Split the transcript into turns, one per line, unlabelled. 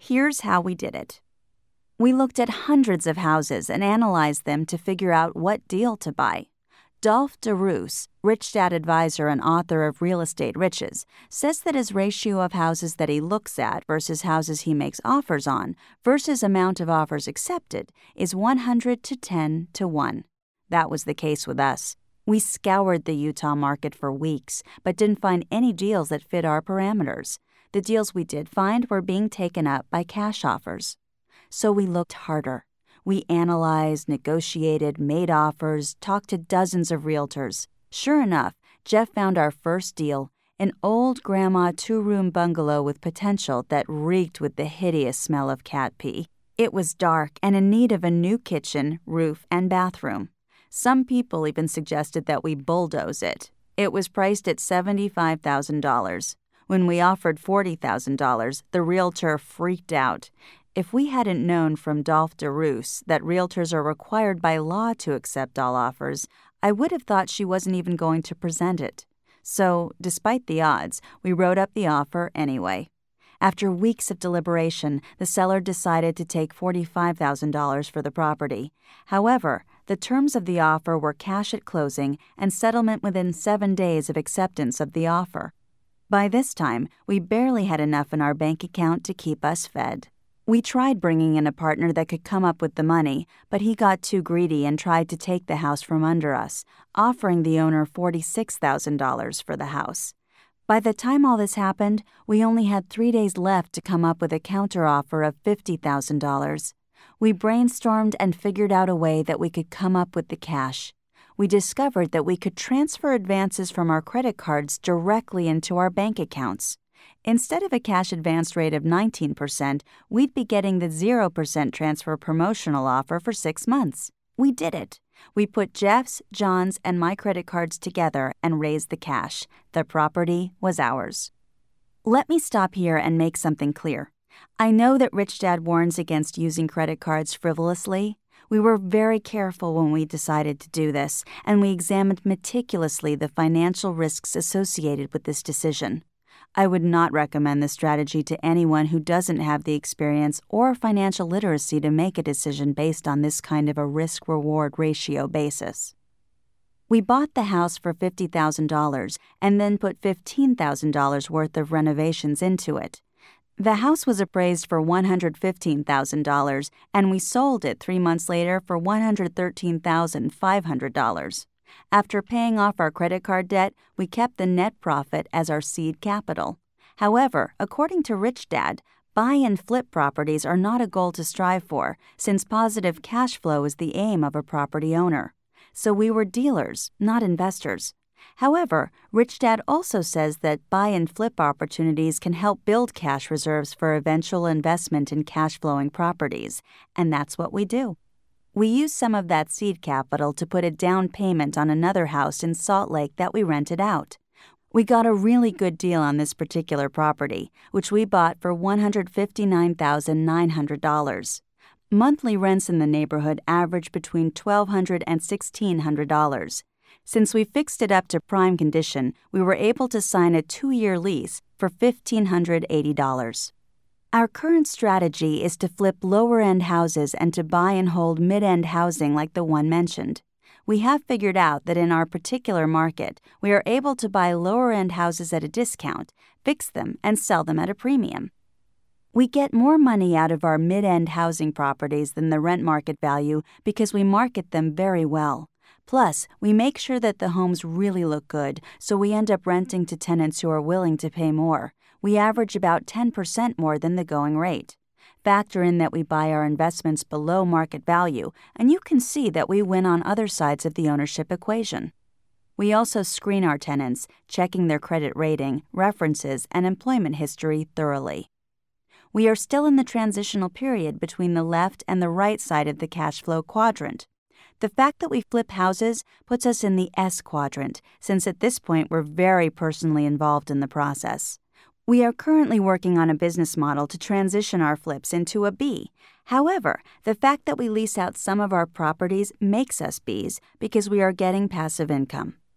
Here's how we did it. We looked at hundreds of houses and analyzed them to figure out what deal to buy. Dolph DeRoos, Rich Dad advisor and author of Real Estate Riches, says that his ratio of houses that he looks at versus houses he makes offers on versus amount of offers accepted is 100 to 10 to 1. That was the case with us. We scoured the Utah market for weeks, but didn't find any deals that fit our parameters. The deals we did find were being taken up by cash offers. So we looked harder. We analyzed, negotiated, made offers, talked to dozens of realtors. Sure enough, Jeff found our first deal, an old grandma 2-room bungalow with potential that reeked with the hideous smell of cat pee. It was dark and in need of a new kitchen, roof, and bathroom. Some people even suggested that we bulldoze it. It was priced at $75,000. When we offered $40,000, the realtor freaked out. If we hadn't known from Dolph DeRoos that realtors are required by law to accept all offers, I would have thought she wasn't even going to present it. So, despite the odds, we wrote up the offer anyway. After weeks of deliberation, the seller decided to take $45,000 for the property. However, the terms of the offer were cash at closing and settlement within 7 days of acceptance of the offer. By this time, we barely had enough in our bank account to keep us fed. We tried bringing in a partner that could come up with the money, but he got too greedy and tried to take the house from under us, offering the owner $46,000 for the house. By the time all this happened, we only had 3 days left to come up with a counteroffer of $50,000. We brainstormed and figured out a way that we could come up with the cash. We discovered that we could transfer advances from our credit cards directly into our bank accounts. Instead of a cash advance rate of 19%, we'd be getting the 0% transfer promotional offer for 6 months. We did it. We put Jeff's, John's, and my credit cards together and raised the cash. The property was ours. Let me stop here and make something clear. I know that Rich Dad warns against using credit cards frivolously. We were very careful when we decided to do this, and we examined meticulously the financial risks associated with this decision. I would not recommend this strategy to anyone who doesn't have the experience or financial literacy to make a decision based on this kind of a risk-reward ratio basis. We bought the house for $50,000 and then put $15,000 worth of renovations into it. The house was appraised for $115,000, and we sold it 3 months later for $113,500. After paying off our credit card debt, we kept the net profit as our seed capital. However, according to Rich Dad, buy and flip properties are not a goal to strive for, since positive cash flow is the aim of a property owner. So we were dealers, not investors. However, Rich Dad also says that buy and flip opportunities can help build cash reserves for eventual investment in cash-flowing properties, and that's what we do. We used some of that seed capital to put a down payment on another house in Salt Lake that we rented out. We got a really good deal on this particular property, which we bought for $159,900. Monthly rents in the neighborhood average between $1,200 and $1,600. Since we fixed it up to prime condition, we were able to sign a 2-year lease for $1,580. Our current strategy is to flip lower-end houses and to buy and hold mid-end housing like the one mentioned. We have figured out that in our particular market, we are able to buy lower-end houses at a discount, fix them, and sell them at a premium. We get more money out of our mid-end housing properties than the rent market value because we market them very well. Plus, we make sure that the homes really look good, so we end up renting to tenants who are willing to pay more. We average about 10% more than the going rate. Factor in that we buy our investments below market value, and you can see that we win on other sides of the ownership equation. We also screen our tenants, checking their credit rating, references, and employment history thoroughly. We are still in the transitional period between the left and the right side of the cash flow quadrant. The fact that we flip houses puts us in the S quadrant, since at this point we're very personally involved in the process. We are currently working on a business model to transition our flips into a B. However, the fact that we lease out some of our properties makes us Bs because we are getting passive income.